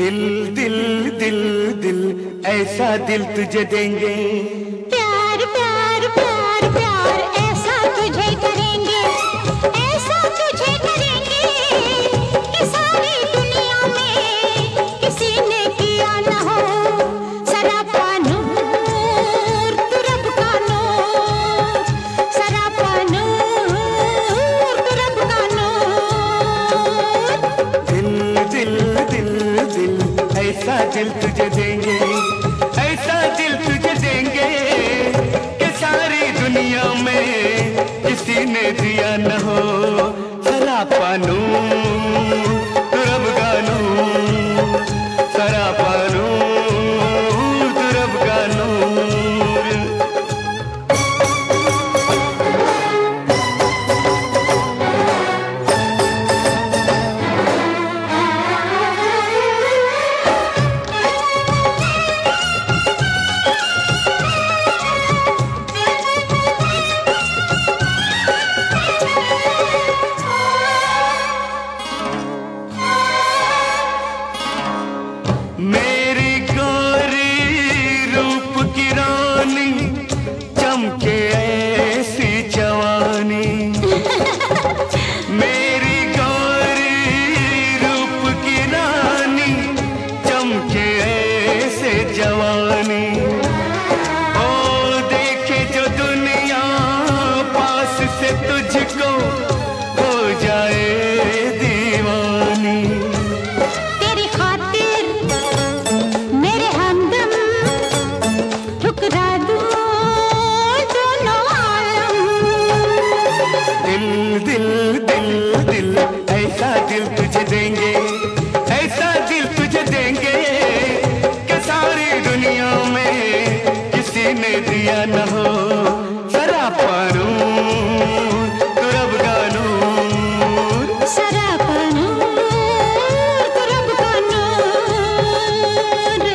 दिल दिल दिल दिल ऐसा दिल तुझे देंगे, प्यार प्यार प्यार प्यार ऐसा तुझे करेंगे, ऐसा तुझे करेंगे कि सारी दुनिया में किसी ने किया न हो। सरापा नूर तू रब का नूर, सरापा नूर तू रब का नूर। दिल दिल दिल दिल ऐसा दिल तुझे देंगे, ऐसा दिल तुझे देंगे कि सारी दुनिया में किसी ने दिया न हो। सरापा नूर तू रब का नूर, सरापा नूर तू रब का नूर। मेरी गोरी रूप की रानी चमके ऐसी जवानी, मेरी गोरी रूप की रानी चमके ऐसे जवानी। ओ देखे जो दुनिया पास से तुझको हो जाए दीवानी। तेरी खातिर मेरे हमदम ठुकरा दूं दोनों आलम। दिल दिल दिल दिल ऐसा दिल तुझे देंगे, ऐसा दिल तुझे देंगे कि सारी दुनिया में किसी ने दिया न हो। सरापा नूर तू रब का नूर, सरापा नूर तू रब का नूर।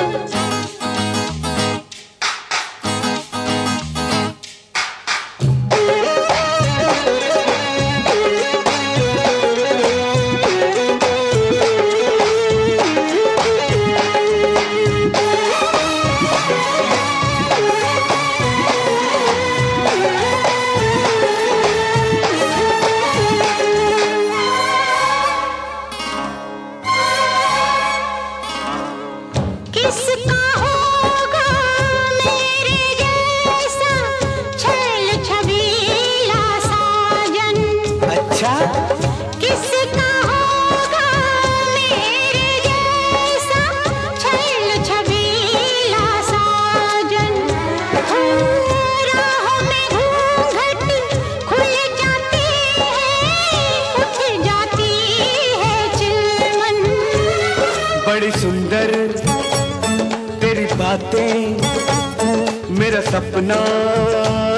किसका होगा मेरे जैसा छैल छबीला साजन, अच्छा किसका होगा मेरे जैसा छैल छबीला साजन। राह में घूंघट खुल जाती है, उठ जाती है चिलमन। बड़ी सुंदर तेरी बातें, मेरा सपना